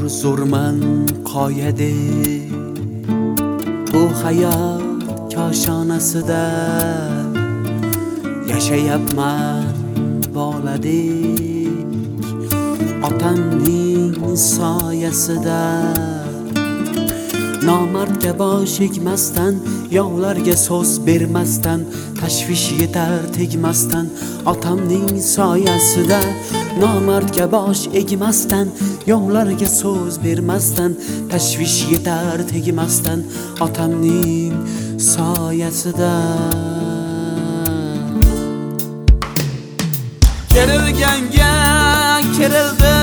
Orzurman qoyadi bu hayot koshonasida, yashayapman boladek otamning soyasida. Nomardga bosh egmasdan, yovlarga so'z bermasdan, tashvish yetar tegmasdan otamning soyasida. Nomardga bosh egmasdan, yovlarga so'z bermasdan, tashvish yetar tegmasdan otamning soyasida. Kerilganga kerildi,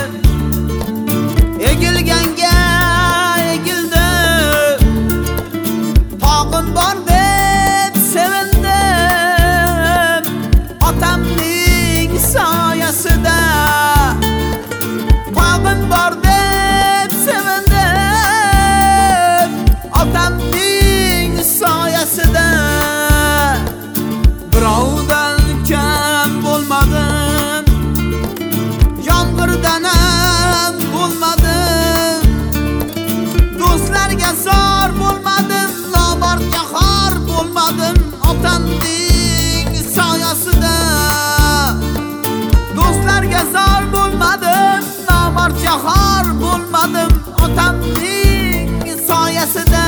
egilganga egildi, tog'im bor deb sevindim otamning soyasida. Tog'im bor deb sevindim otamning soyasida. Birovdan kam bo'lmadim, yomg'irdan ham bo'lmadim, do'stlarga zor bo'lmadim, nomardga xor bo'lmadim otamning soyasida. Do'stlarga zor bo'lmadim, nomardga xor bo'lmadim otamning soyasida.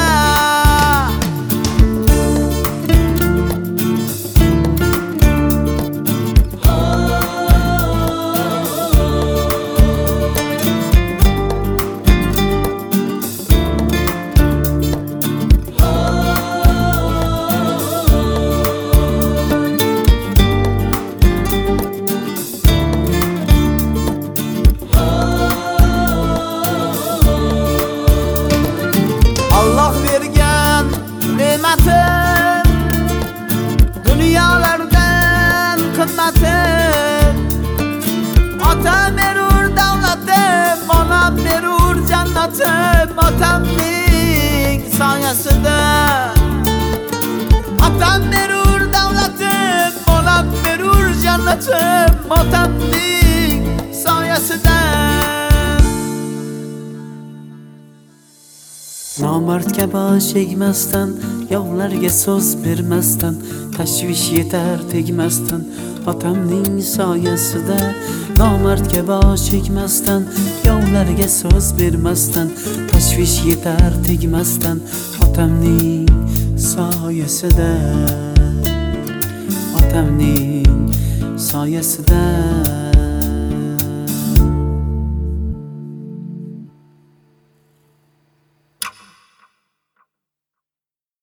Dunyolardan qimmatim, otam berur davlatim, onam berur jannatim otamning soyasida. Otam berur davlatim, onam berur jannatim otamning soyasida. Nomardga bosh egmasdan, yovlarga so'z bermasdan, tashvish yetar tegmasdan otamning soyasida. Nomardga bosh egmasdan, yovlarga so'z bermasdan, tashvish yetar tegmasdan otamning soyasida. Otamning soyasida.